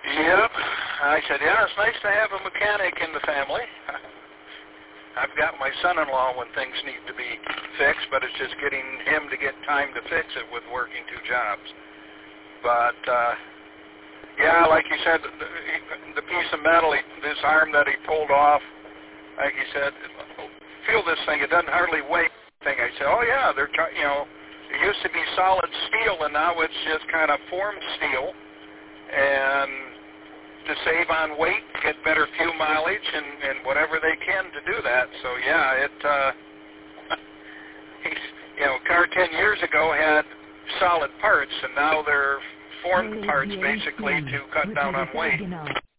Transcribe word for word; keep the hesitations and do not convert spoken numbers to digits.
Yep. I said, yeah, it's nice to have a mechanic in the family. I've got my son-in-law when things need to be fixed, but it's just getting him to get time to fix it with working two jobs. But, uh, yeah, like you said, the, the piece of metal, he, this arm that he pulled off, like you said, feel this thing, it doesn't hardly weigh anything. I said, oh, yeah, they're trying, you know, it used to be solid steel, and now it's just kind of formed steel. And to save on weight, get better fuel mileage, and, and whatever they can to do that. So, yeah, it, uh, you know, a car ten years ago had solid parts, and now they're formed parts basically to cut down on weight.